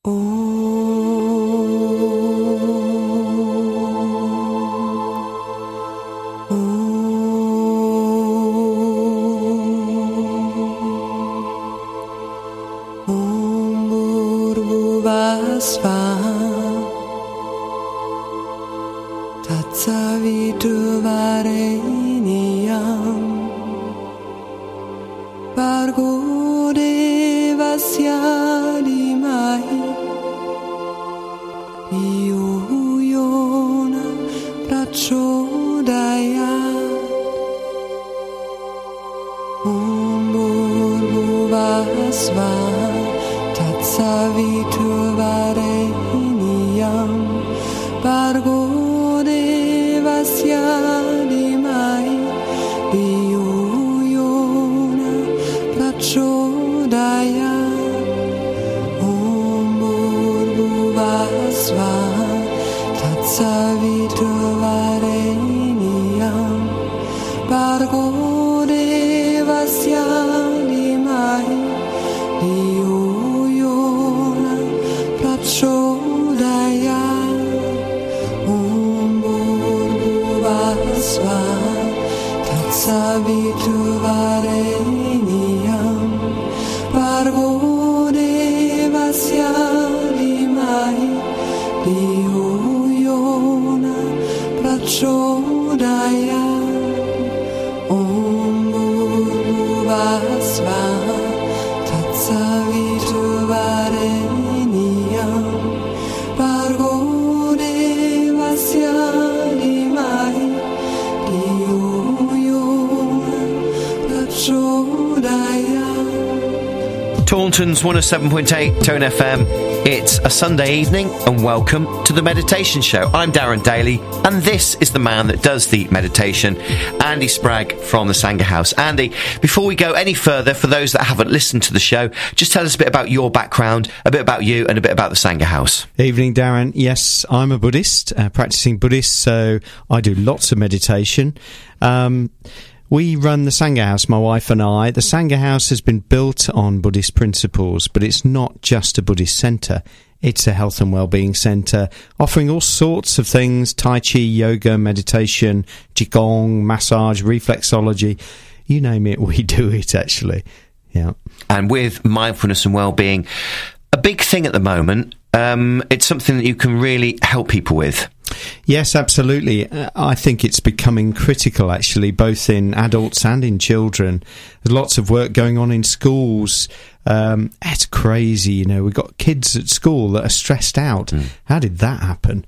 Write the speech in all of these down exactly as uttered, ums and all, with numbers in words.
Taunton's one oh seven point eight Tone F M. It's a Sunday evening and welcome to the Meditation Show. I'm Darren Daly and this is the man that does the meditation, Andy Spragg from the Sangha House. Andy, before we go any further, for those that haven't listened to the show, just tell us a bit about your background, a bit about you and a bit about the Sangha House. Evening, Darren. Yes, I'm a Buddhist, uh, practicing Buddhist, so I do lots of meditation. Um... We run the Sangha House, my wife and I. The Sangha House has been built on Buddhist principles, but it's not just a Buddhist centre. It's a health and well-being centre, offering all sorts of things: Tai Chi, yoga, meditation, Qigong, massage, reflexology. You name it, we do it, actually. Yeah. And with mindfulness and well-being, a big thing at the moment, um, it's something that you can really help people with. Yes, absolutely. Uh, I think it's becoming critical, actually, both in adults and in children. There's lots of work going on in schools. Um, it's crazy, you know. We've got kids at school that are stressed out. Mm. How did that happen?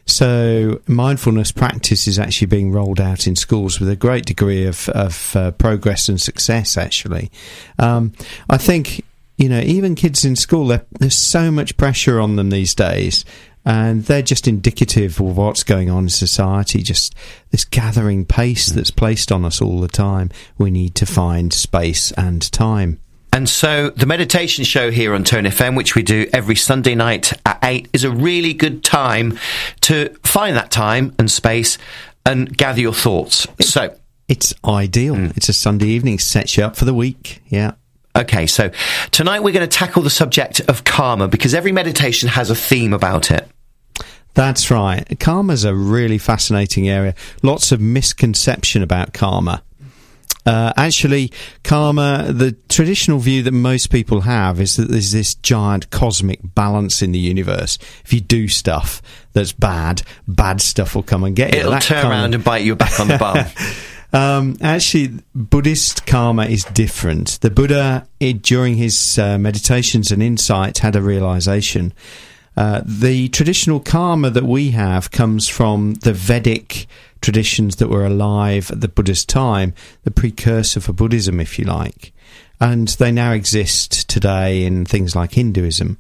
So mindfulness practice is actually being rolled out in schools with a great degree of, of uh, progress and success, actually. Um, I think, you know, even kids in school, there's so much pressure on them these days. And they're just indicative of what's going on in society, just this gathering pace that's placed on us all the time. We need to find space and time. And so the meditation show here on Tone F M, which we do every Sunday night at eight, is a really good time to find that time and space and gather your thoughts. It, so it's ideal. Mm. It's a Sunday evening, sets you up for the week. Yeah. Okay, so tonight we're going to tackle the subject of karma, because every meditation has a theme about it. That's right. Karma's a really fascinating area. Lots of misconception about karma. Uh, actually, karma, the traditional view that most people have is that there's this giant cosmic balance in the universe. If you do stuff that's bad, bad stuff will come and get you. It'll that turn around and bite you back on the bum. Um, actually, Buddhist karma is different. The Buddha, it, during his uh, meditations and insights, had a realization. Uh, the traditional karma that we have comes from the Vedic traditions that were alive at the Buddha's time, the precursor for Buddhism, if you like. And they now exist today in things like Hinduism.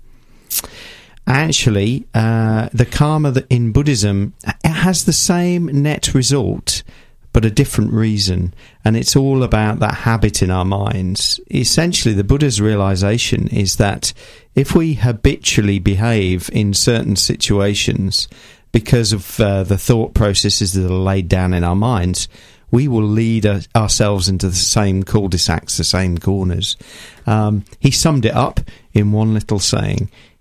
Actually, uh, the karma that in Buddhism, it has the same net result, but a different reason, and it's all about that habit in our minds. Essentially, the Buddha's realization is that if we habitually behave in certain situations because of uh, the thought processes that are laid down in our minds, we will lead uh, ourselves into the same cul-de-sacs, the same corners. Um, he summed it up in one little saying.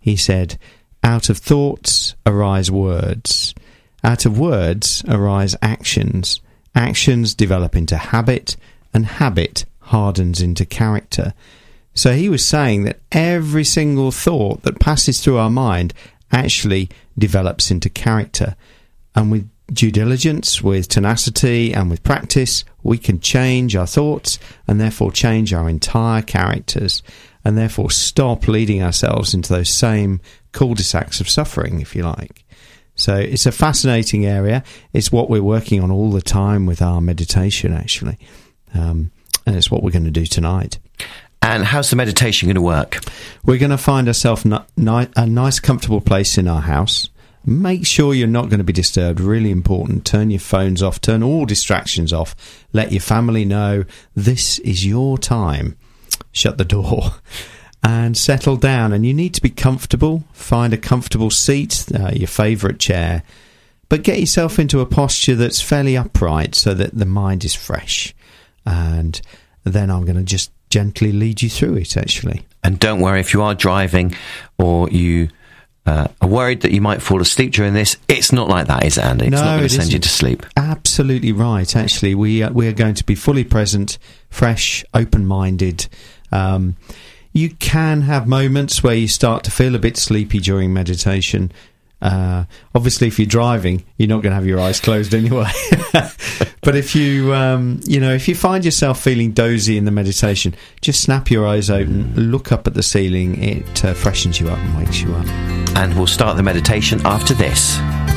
He said, out of thoughts arise words. Out of words arise actions. Actions develop into habit, and habit hardens into character. So he was saying that every single thought that passes through our mind actually develops into character. And with due diligence, with tenacity, and with practice, we can change our thoughts and therefore change our entire characters, and therefore stop leading ourselves into those same cul-de-sacs of suffering, if you like. So it's a fascinating area. It's what we're working on all the time with our meditation, actually. Um, and it's what we're going to do tonight. And how's the meditation going to work? We're going to find ourselves ni- ni- a nice, comfortable place in our house. Make sure you're not going to be disturbed. Really important. Turn your phones off. Turn all distractions off. Let your family know this is your time. Shut the door and settle down. And you need to be comfortable. Find a comfortable seat, uh, your favourite chair. But get yourself into a posture that's fairly upright so that the mind is fresh. And then I'm going to just gently lead you through it, actually. And don't worry if you are driving or you uh, are worried that you might fall asleep during this. It's not like that, is it, Andy? It's no, not going it to send isn't. you to sleep. Absolutely right. Actually, we uh, we are going to be fully present, fresh, open-minded. Um, you can have moments where you start to feel a bit sleepy during meditation. Uh, obviously, if you're driving, you're not going to have your eyes closed anyway. But if you, um, you know, if you find yourself feeling dozy in the meditation, just snap your eyes open, look up at the ceiling. It uh, freshens you up and wakes you up. And we'll start the meditation after this.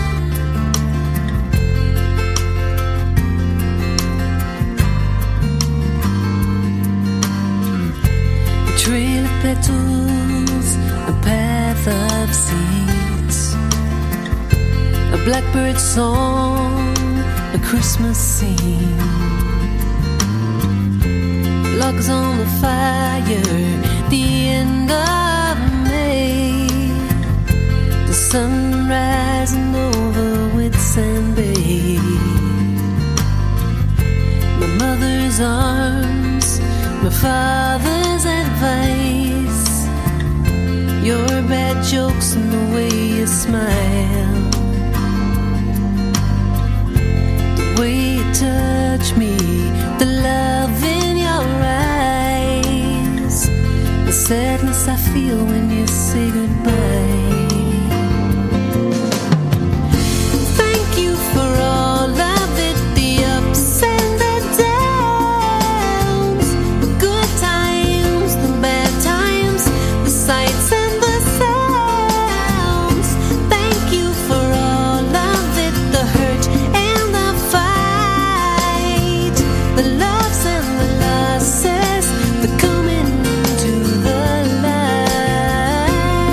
A trail of petals, a path of seeds, a blackbird song, a Christmas scene, logs on the fire, the end of May, the sun rising over Whitsand Bay, my mother's arms, my father's advice, your bad jokes and the way you smile, the way you touch me, the love in your eyes, the sadness I feel when you say goodbye. Thank you for all of it, the ups and the downs, the good times, the bad times, the sights and the sounds. Thank you for all of it, the hurt and the fight, the loves and the losses, the coming into the light.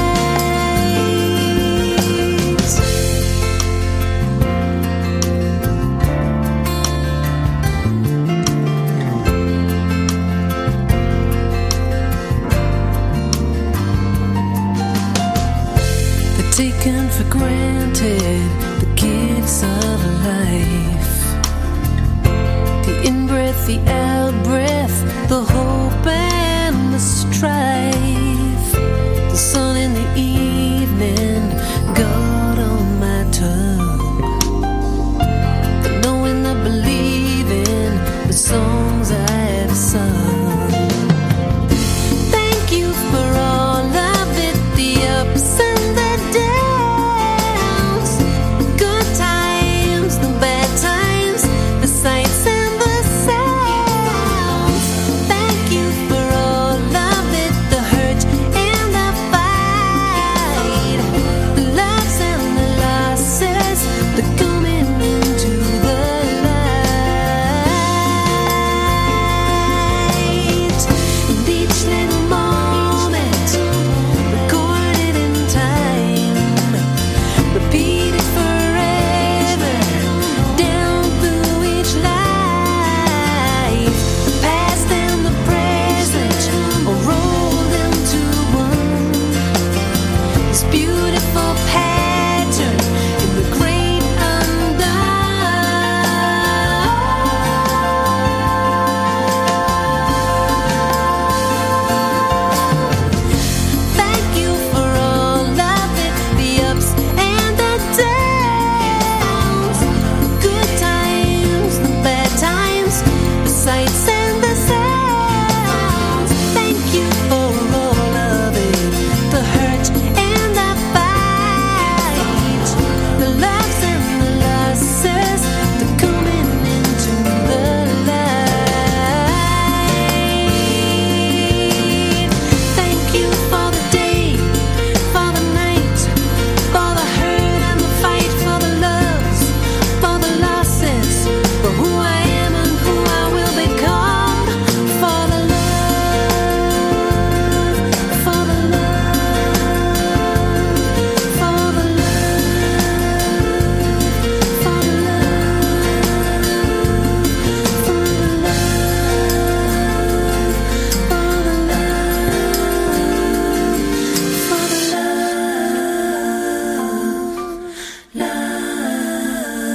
They're taken for granted, the gifts of life, the in-breath, the out-breath, the hope and the strife, the sun in the evening, God on my tongue, the knowing, the believing, the songs I've sung. Thank you for all of it, the ups and the downs, the good times, the bad times, the sights and the sounds. Thank you for all of it, the hurt and the fight, the loves and the losses, the coming into the light. And each little moment recorded in time, repeated forever, down through each life. The past and the present are rolled into one. This beautiful pattern in the great undone. Thank you for all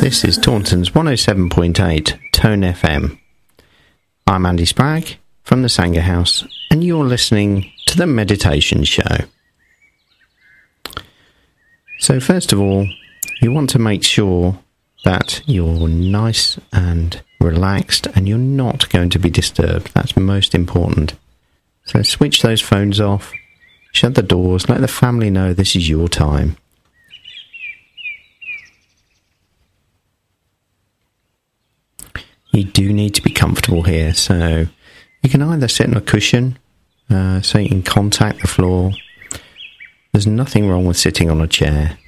This is Taunton's one oh seven point eight Tone F M. I'm Andy Spragg from the Sanger House, and you're listening to The Meditation Show. So first of all, you want to make sure that you're nice and relaxed and you're not going to be disturbed. That's most important. So switch those phones off, shut the doors, let the family know this is your time. You do need to be comfortable here, so you can either sit on a cushion uh, so you can contact the floor. There's nothing wrong with sitting on a chair.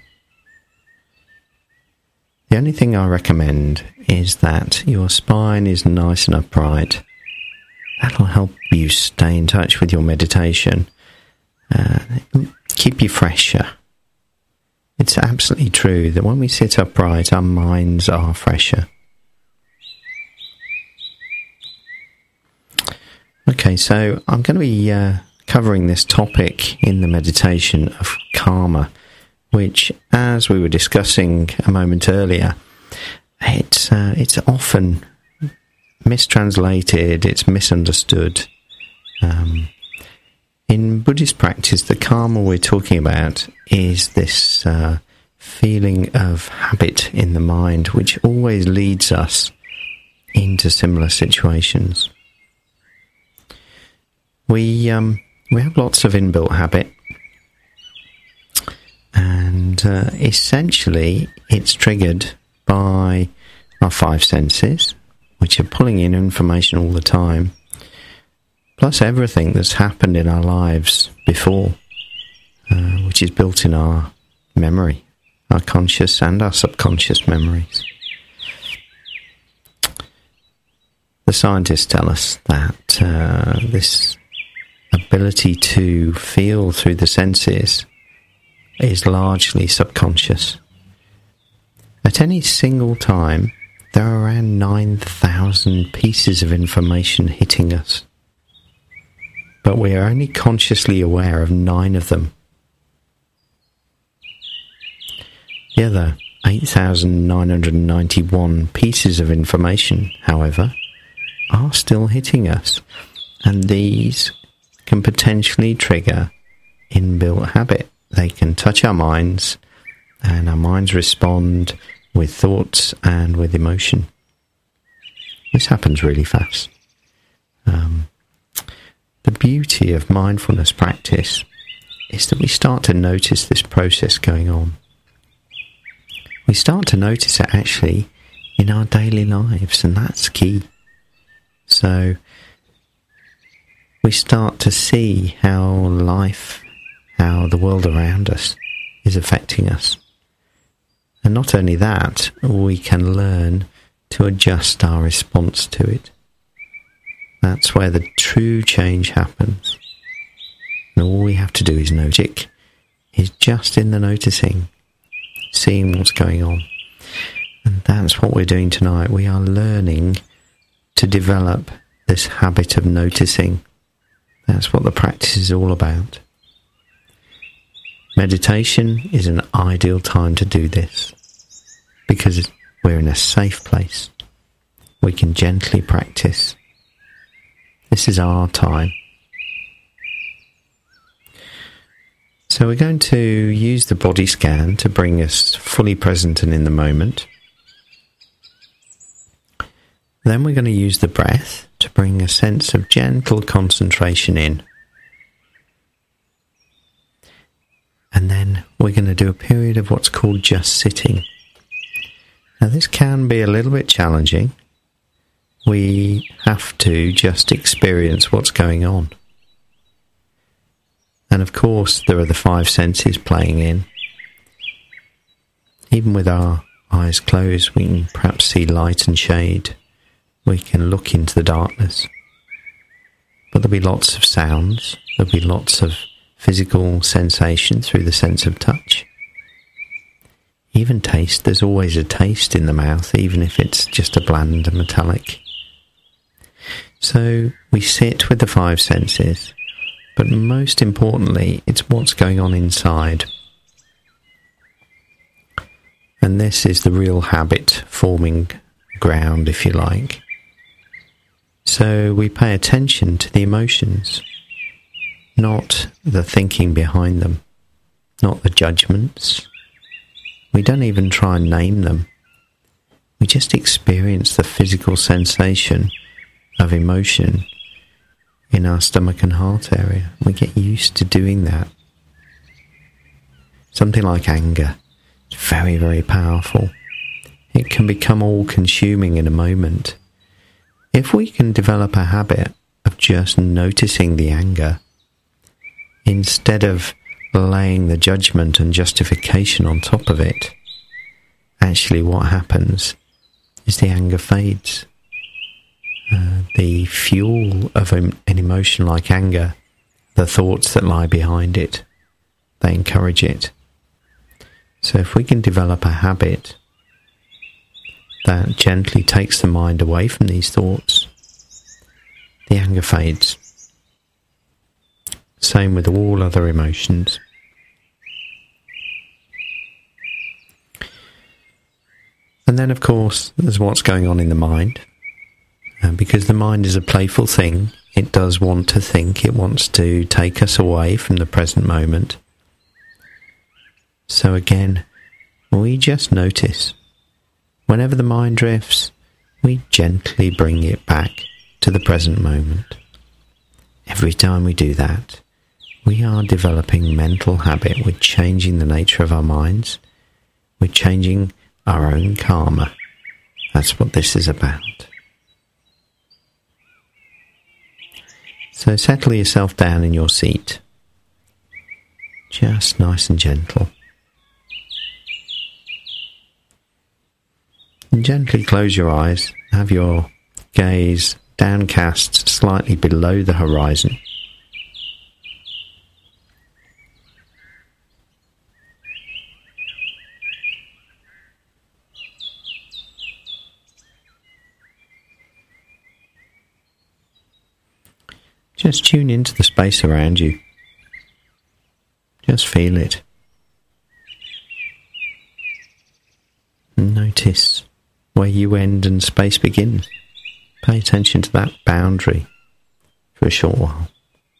The only thing I recommend is that your spine is nice and upright. That'll help you stay in touch with your meditation. Uh, keep you fresher. It's absolutely true that when we sit upright, our minds are fresher. Okay, so I'm going to be uh, covering this topic in the meditation of karma, which, as we were discussing a moment earlier, it's uh, it's often mistranslated, it's misunderstood. Um, in Buddhist practice, the karma we're talking about is this uh, feeling of habit in the mind, which always leads us into similar situations. We um, we have lots of inbuilt habit, and uh, essentially it's triggered by our five senses, which are pulling in information all the time, plus everything that's happened in our lives before, uh, which is built in our memory, our conscious and our subconscious memories. The scientists tell us that uh, this ability to feel through the senses is largely subconscious. At any single time, there are around nine thousand pieces of information hitting us, but we are only consciously aware of nine of them. The other eight thousand nine hundred ninety-one pieces of information, however, are still hitting us, and these can potentially trigger inbuilt habit. They can touch our minds, and our minds respond with thoughts and with emotion. This happens really fast. Um, the beauty of mindfulness practice is that we start to notice this process going on. We start to notice it actually in our daily lives, and that's key. So we start to see how life, how the world around us is affecting us. And not only that, we can learn to adjust our response to it. That's where the true change happens. And all we have to do is notice it, is just in the noticing, seeing what's going on. And that's what we're doing tonight. We are learning to develop this habit of noticing. That's what the practice is all about. Meditation is an ideal time to do this because we're in a safe place. We can gently practice. This is our time. So we're going to use the body scan to bring us fully present and in the moment. Then we're going to use the breath to bring a sense of gentle concentration in. And then we're going to do a period of what's called just sitting. Now this can be a little bit challenging. We have to just experience what's going on. And of course there are the five senses playing in. Even with our eyes closed, we can perhaps see light and shade. We can look into the darkness. But there'll be lots of sounds. There'll be lots of physical sensation through the sense of touch. Even taste. There's always a taste in the mouth, even if it's just a bland and metallic. So we sit with the five senses, but most importantly, it's what's going on inside. And this is the real habit forming ground, if you like. So we pay attention to the emotions, not the thinking behind them, not the judgments. We don't even try and name them. We just experience the physical sensation of emotion in our stomach and heart area. We get used to doing that. Something like anger. It's very, very powerful. It can become all-consuming in a moment. If we can develop a habit of just noticing the anger, instead of laying the judgment and justification on top of it, actually what happens is the anger fades. Uh, the fuel of an emotion like anger, the thoughts that lie behind it, they encourage it. So if we can develop a habit that gently takes the mind away from these thoughts, the anger fades. Same with all other emotions. And then, of course, there's what's going on in the mind. And because the mind is a playful thing, it does want to think, it wants to take us away from the present moment. So again, we just notice. Whenever the mind drifts, we gently bring it back to the present moment. Every time we do that, we are developing mental habit. We're changing the nature of our minds. We're changing our own karma. That's what this is about. So settle yourself down in your seat. Just nice and gentle. And gently close your eyes. Have your gaze downcast slightly below the horizon. Just tune into the space around you. Just feel it. Notice where you end and space begins. Pay attention to that boundary for a short while.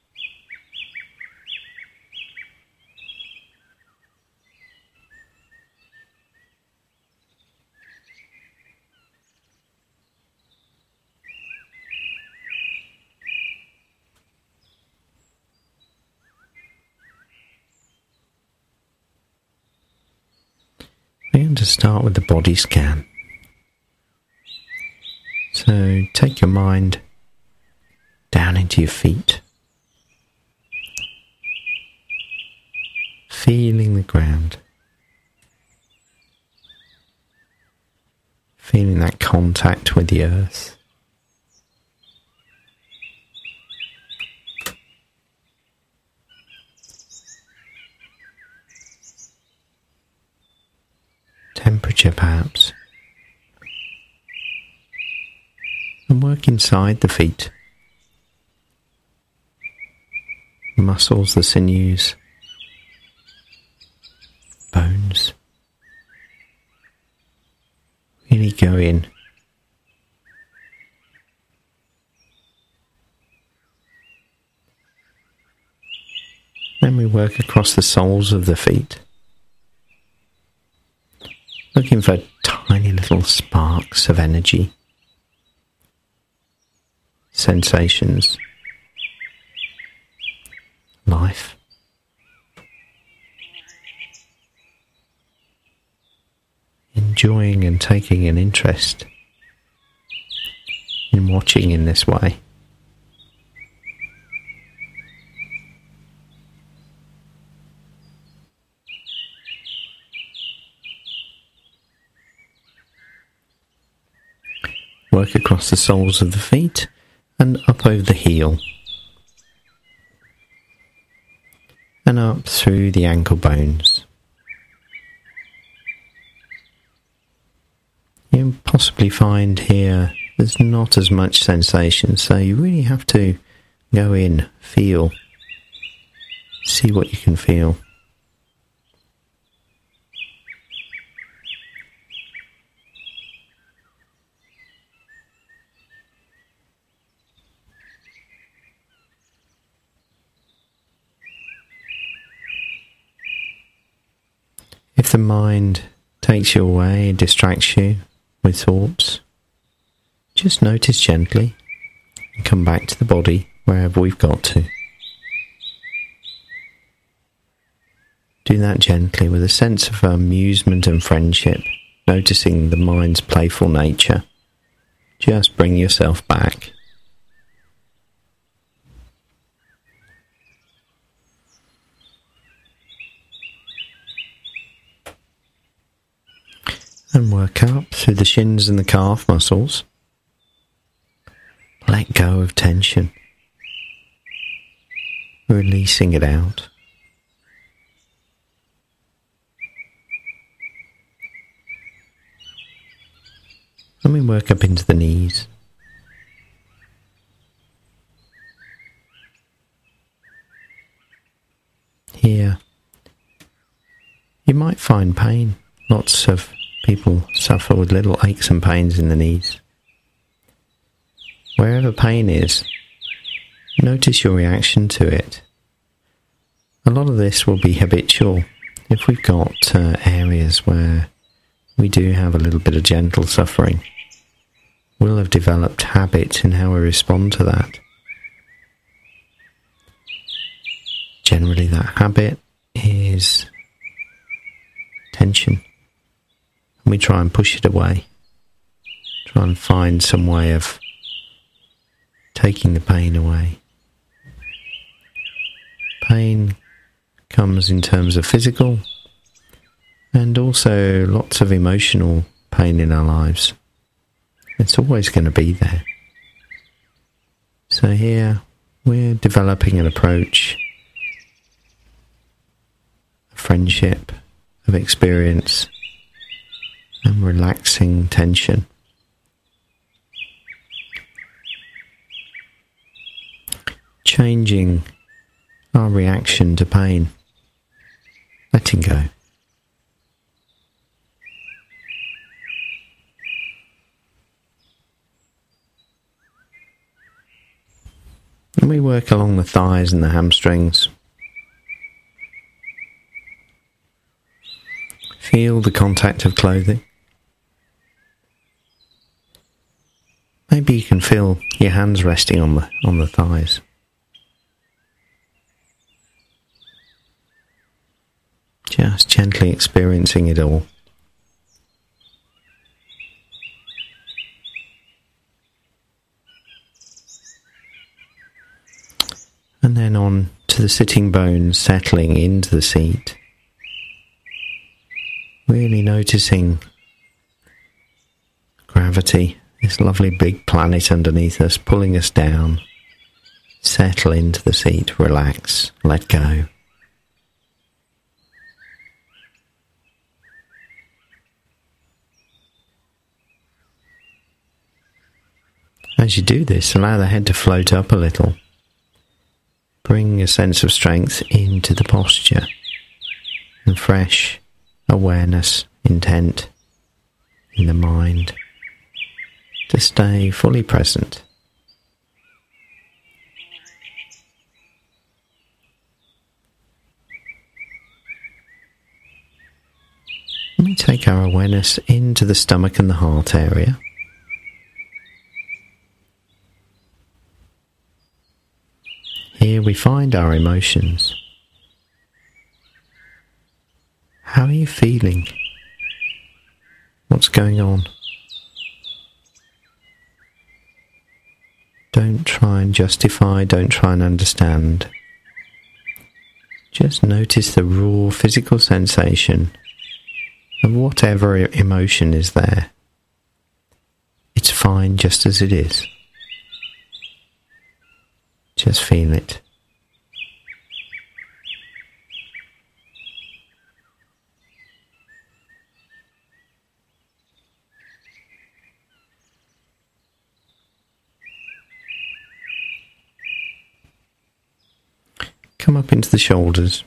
We're going to start with the body scan. So take your mind down into your feet, feeling the ground, feeling that contact with the earth. Temperature perhaps. And work inside the feet. Muscles, the sinews, bones. Really go in. Then we work across the soles of the feet, looking for tiny little sparks of energy, sensations, life. Enjoying and taking an interest in watching in this way. Work across the soles of the feet and up over the heel. And up through the ankle bones. You possibly find here there's not as much sensation, so you really have to go in, feel, see what you can feel. If the mind takes you away, distracts you with thoughts, just notice gently and come back to the body wherever we've got to. Do that gently with a sense of amusement and friendship, noticing the mind's playful nature. Just bring yourself back. And work up through the shins and the calf muscles. Let go of tension, releasing it out. And we work up into the knees. Here, you might find pain. Lots of people suffer with little aches and pains in the knees. Wherever pain is, notice your reaction to it. A lot of this will be habitual. If we've got uh, areas where we do have a little bit of gentle suffering, we'll have developed habits in how we respond to that. Generally, that habit is tension. And we try and push it away. Try and find some way of taking the pain away. Pain comes in terms of physical and also lots of emotional pain in our lives. It's always going to be there. So here we're developing an approach, a friendship of experience and relaxing tension. Changing our reaction to pain, letting go. And we work along the thighs and the hamstrings. Feel the contact of clothing. Maybe you can feel your hands resting on the on the thighs. Just gently experiencing it all. And then on to the sitting bones, settling into the seat. Really noticing gravity, this lovely big planet underneath us, pulling us down. Settle into the seat, relax, let go. As you do this, allow the head to float up a little. Bring a sense of strength into the posture and fresh awareness, intent in the mind to stay fully present. Let me take our awareness into the stomach and the heart area. Here we find our emotions. How are you feeling? What's going on? Don't try and justify, don't try and understand. Just notice the raw physical sensation of whatever emotion is there. It's fine just as it is. Just feel it. Come up into the shoulders.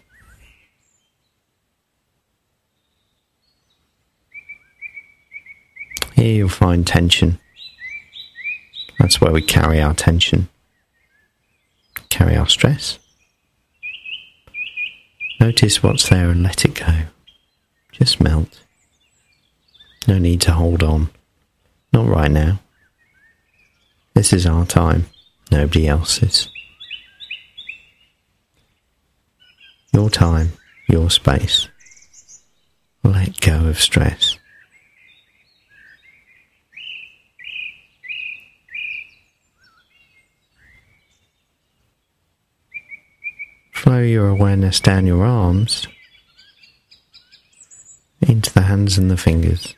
Here you'll find tension. That's where we carry our tension. Carry our stress. Notice what's there and let it go. Just melt. No need to hold on. Not right now. This is our time, nobody else's. Your time, your space. Let go of stress. Flow your awareness down your arms, into the hands and the fingers.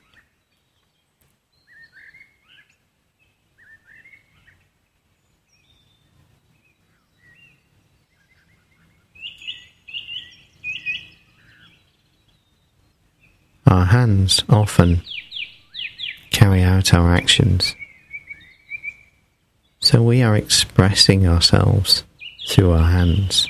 Our hands often carry out our actions, so we are expressing ourselves through our hands.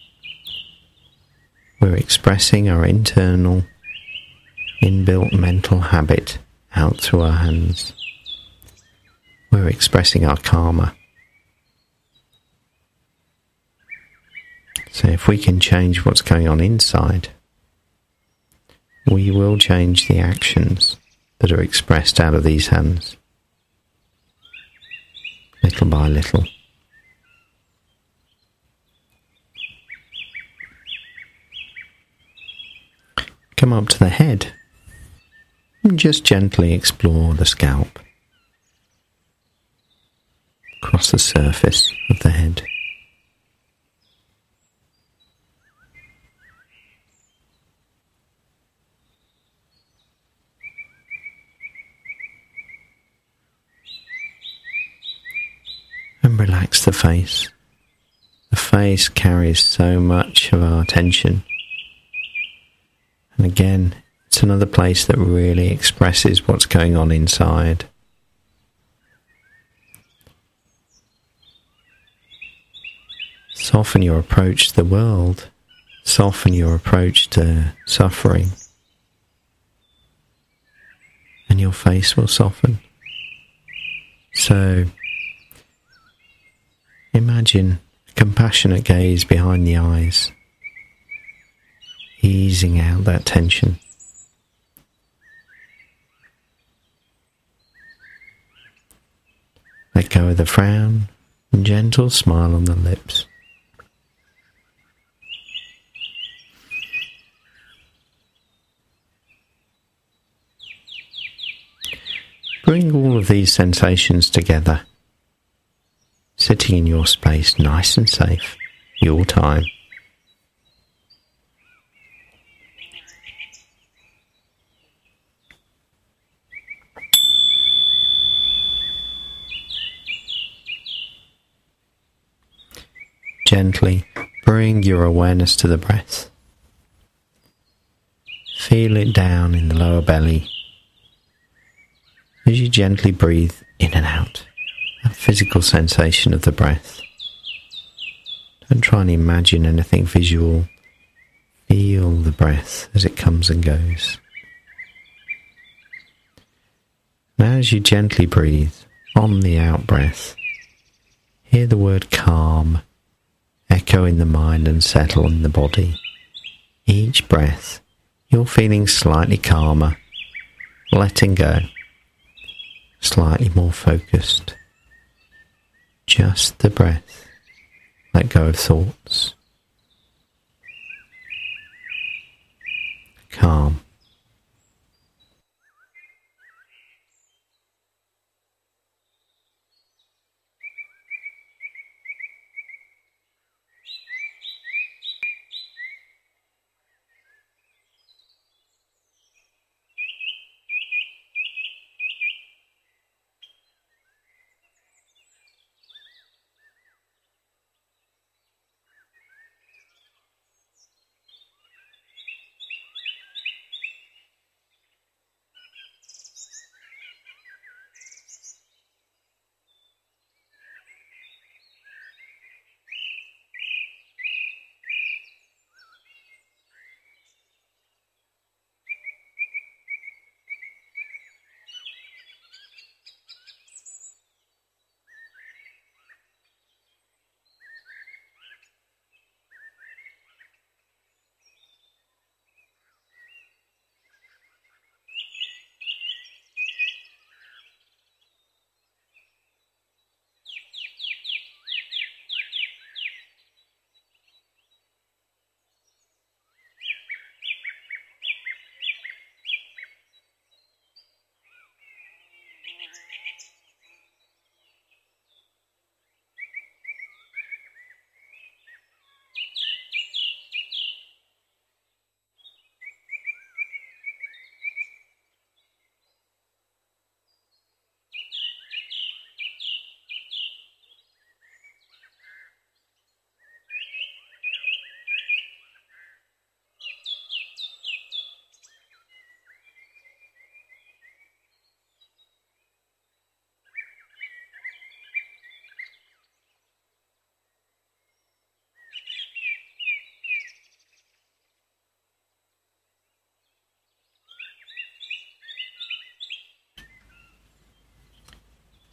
We're expressing our internal, inbuilt mental habit out through our hands. We're expressing our karma. So if we can change what's going on inside, we will change the actions that are expressed out of these hands, little by little. Come up to the head and just gently explore the scalp, across the surface of the head. And relax the face. The face carries so much of our attention. And again, it's another place that really expresses what's going on inside. Soften your approach to the world. Soften your approach to suffering. And your face will soften. So, imagine a compassionate gaze behind the eyes, easing out that tension. Let go of the frown and gentle smile on the lips. Bring all of these sensations together, sitting in your space nice and safe, your time. Gently bring your awareness to the breath. Feel it down in the lower belly as you gently breathe in and out, that physical sensation of the breath. Don't try and imagine anything visual. Feel the breath as it comes and goes. Now as you gently breathe on the out breath, hear the word calm echo in the mind and settle in the body. Each breath, you're feeling slightly calmer, letting go, slightly more focused. Just the breath. Let go of thoughts. Calm.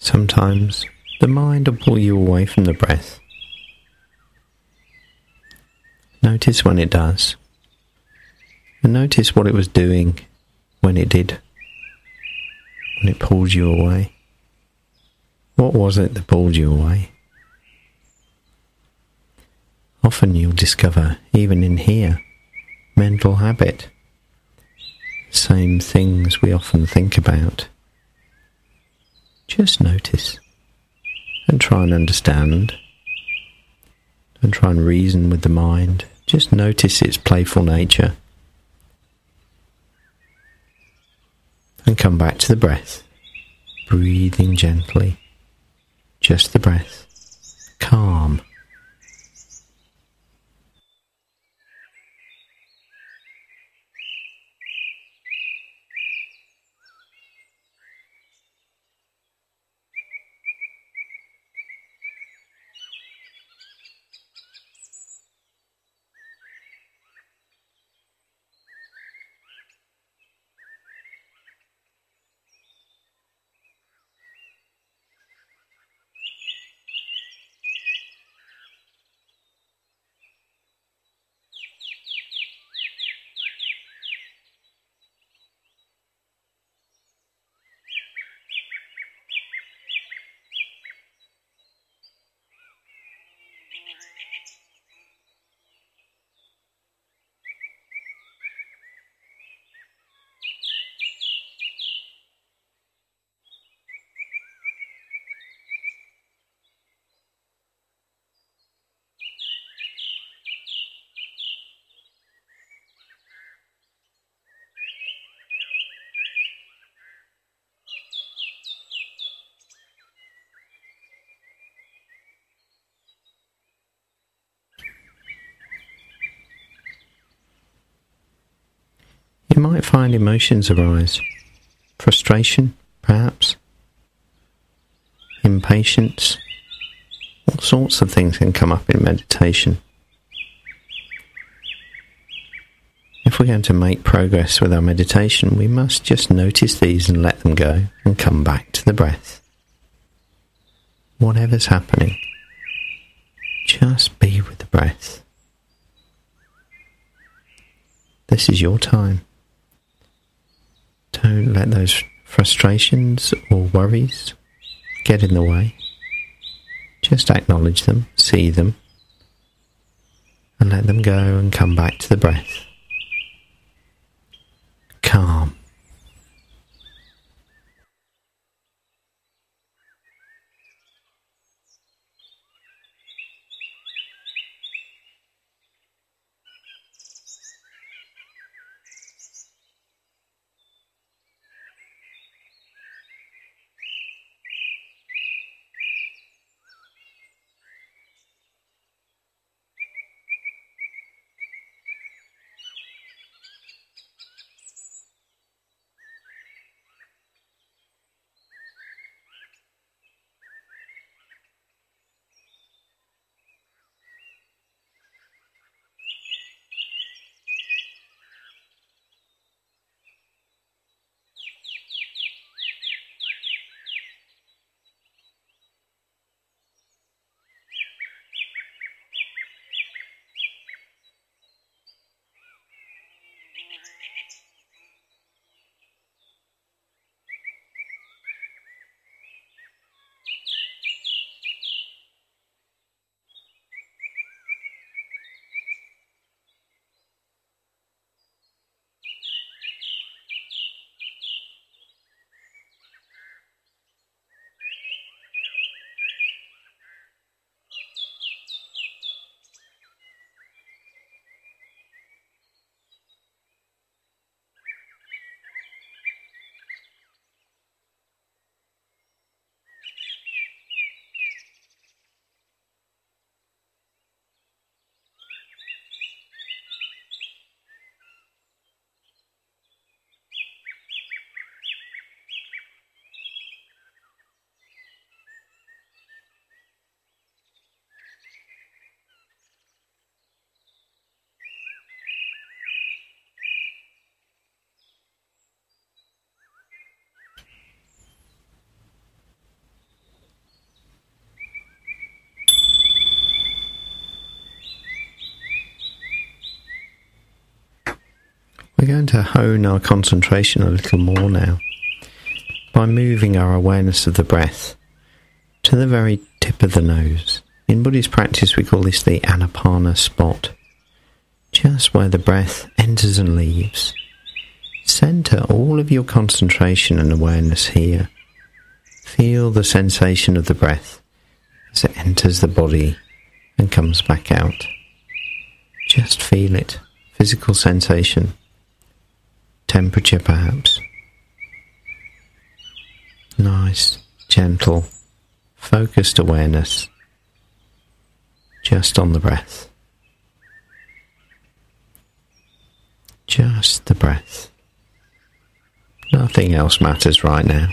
Sometimes the mind will pull you away from the breath. Notice when it does, and notice what it was doing when it did, when it pulled you away. What was it that pulled you away? Often you'll discover, even in here, mental habit, same things we often think about. Just notice and try and understand and try and reason with the mind. Just notice its playful nature and come back to the breath, breathing gently, just the breath, calm. You might find emotions arise. Frustration, perhaps. Impatience. All sorts of things can come up in meditation. If we're going to make progress with our meditation, we must just notice these and let them go and come back to the breath. Whatever's happening, just be with the breath. This is your time. Don't let those frustrations or worries get in the way. Just acknowledge them, see them, and let them go and come back to the breath. Calm. we're going to hone our concentration a little more now by moving our awareness of the breath to the very tip of the nose. In Buddhist practice we call this the Anapana spot, just where the breath enters and leaves. Centre all of your concentration and awareness here. Feel the sensation of the breath as it enters the body and comes back out. Just feel it. Physical sensation. Temperature perhaps. Nice, gentle, focused awareness. Just on the breath. Just the breath. Nothing else matters right now.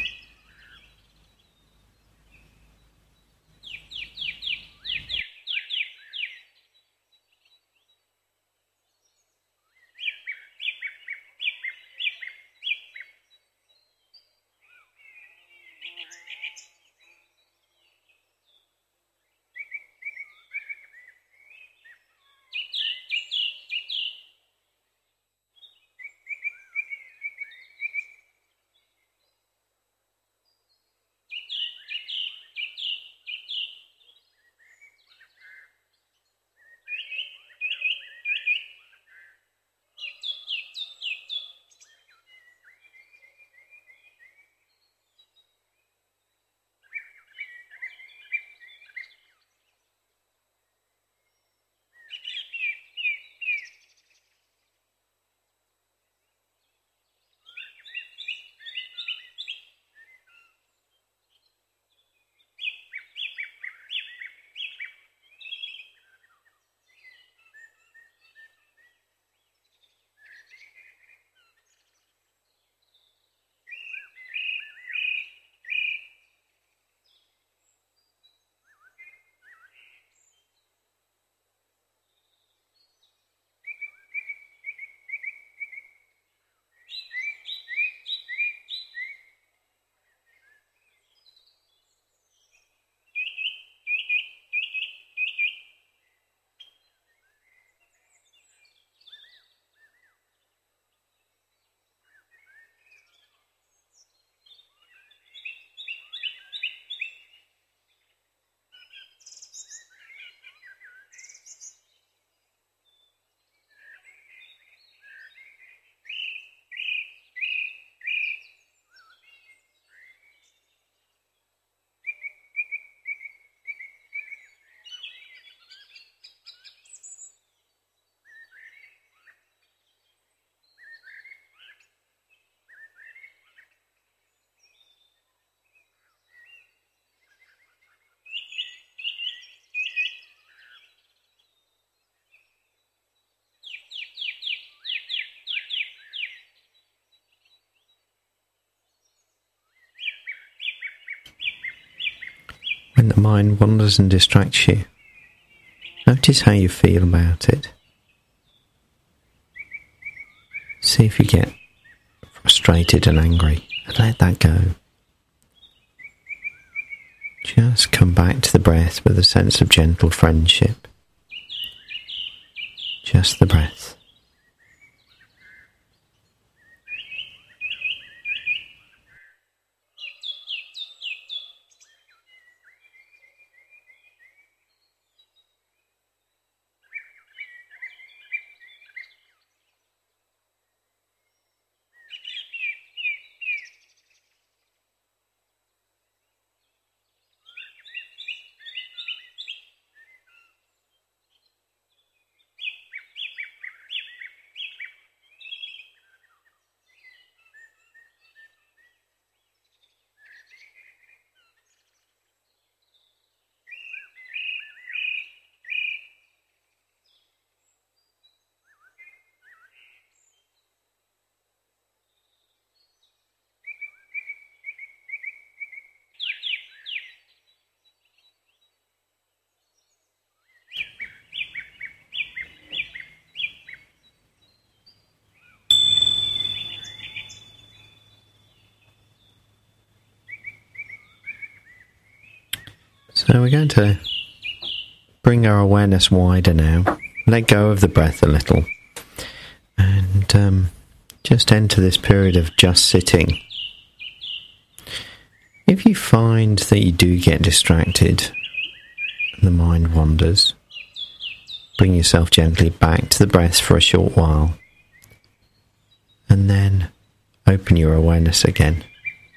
When the mind wanders and distracts you, notice how you feel about it. See if you get frustrated and angry, and let that go. Just come back to the breath with a sense of gentle friendship. Just the breath. So we're going to bring our awareness wider now, let go of the breath a little, and um, just enter this period of just sitting. If you find that you do get distracted and the mind wanders, bring yourself gently back to the breath for a short while, and then open your awareness again.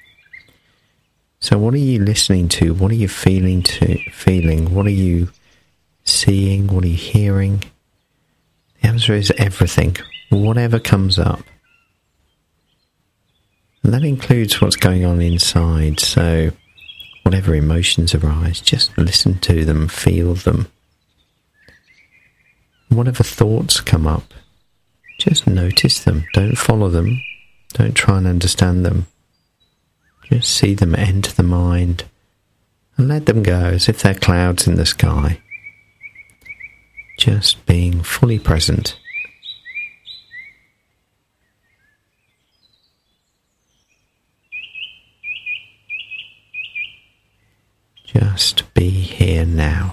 So what are you listening to? What are you feeling to feeling? What are you seeing? What are you hearing? The answer is everything. Whatever comes up. And that includes what's going on inside. So whatever emotions arise, just listen to them, feel them. Whatever thoughts come up, just notice them. Don't follow them. Don't try and understand them. Just see them enter the mind and let them go as if they're clouds in the sky. Just being fully present. Just be here now.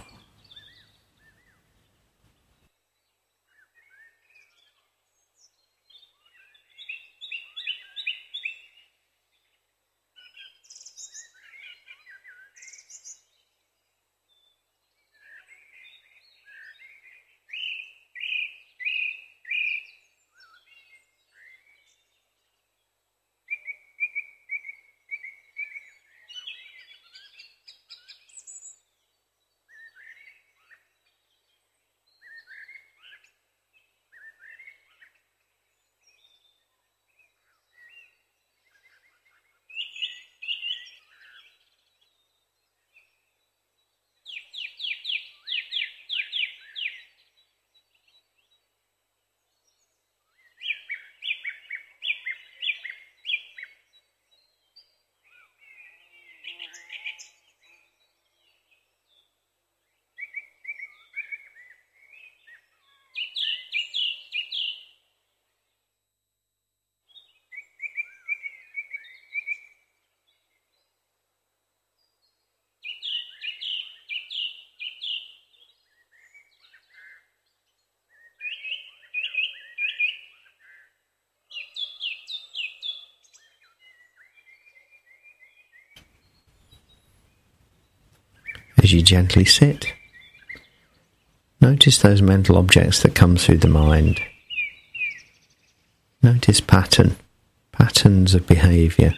As you gently sit, notice those mental objects that come through the mind. Notice pattern, patterns of behaviour.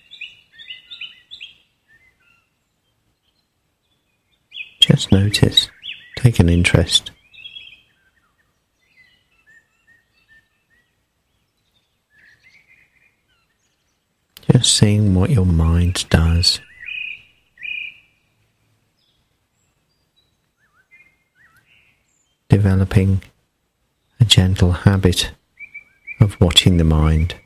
Just notice, take an interest. Just seeing what your mind does. Developing a gentle habit of watching the mind.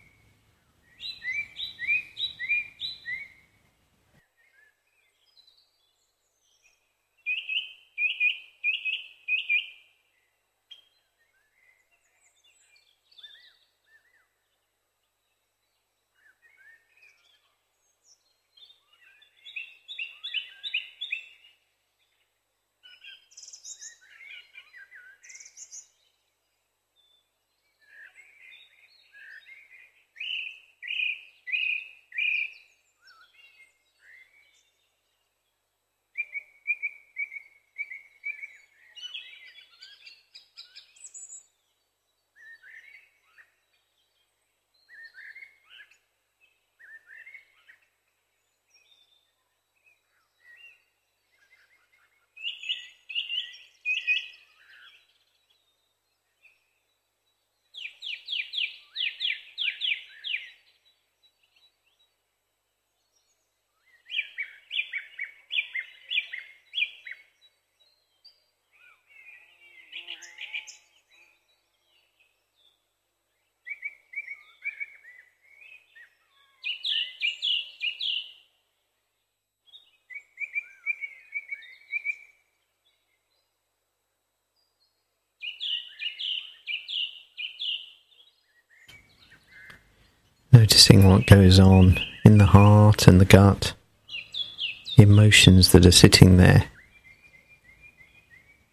Noticing what goes on in the heart and the gut, the emotions that are sitting there.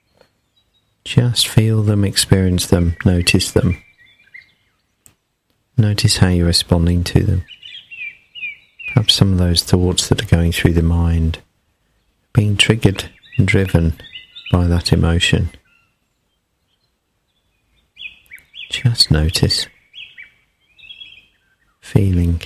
Just feel them, experience them, notice them. Notice how you're responding to them. Perhaps some of those thoughts that are going through the mind being triggered and driven by that emotion. Just notice. Feeling.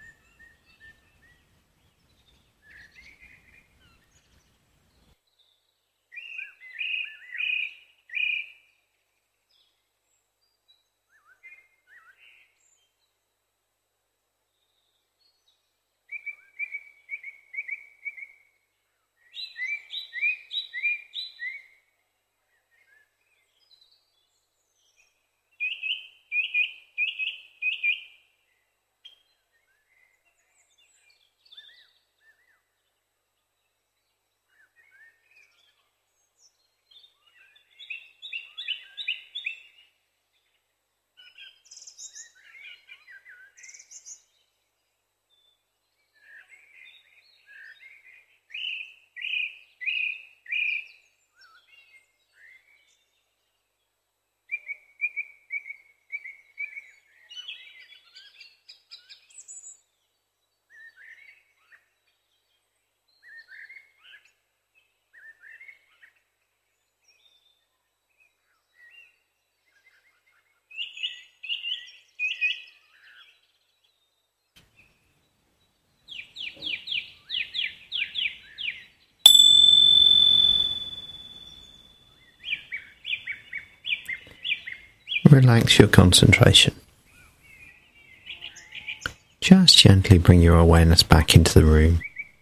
Relax your concentration. Just gently bring your awareness back into the room.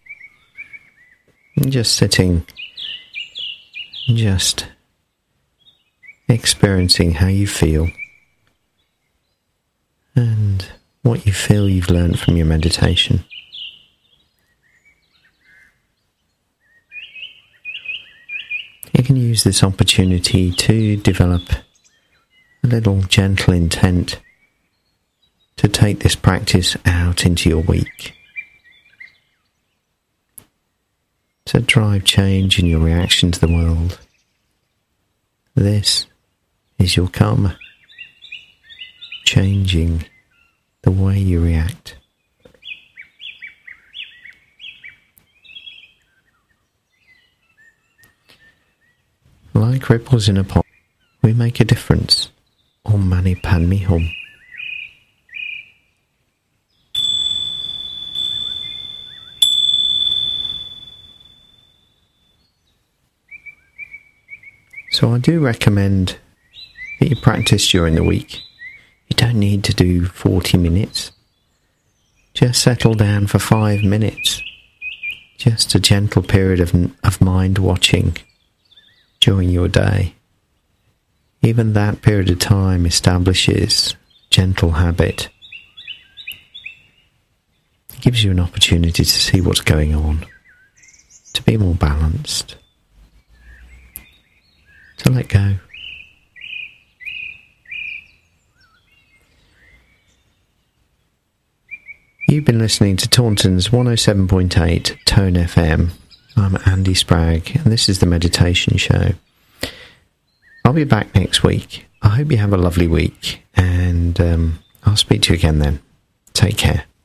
And just sitting, just experiencing how you feel and what you feel you've learned from your meditation. You can use this opportunity to develop a little gentle intent to take this practice out into your week, to drive change in your reaction to the world. This is your karma, changing the way you react. Like ripples in a pond, we make a difference. Om Mani Padme Hum. So I do recommend that you practice during the week. You don't need to do forty minutes. Just settle down for five minutes. Just a gentle period of, of mind watching during your day. Even that period of time establishes gentle habit. It gives you an opportunity to see what's going on, to be more balanced, to let go. You've been listening to Taunton's one oh seven point eight Tone F M. I'm Andy Spragg, and this is the Meditation Show. I'll be back next week. I hope you have a lovely week, and um, I'll speak to you again then. Take care.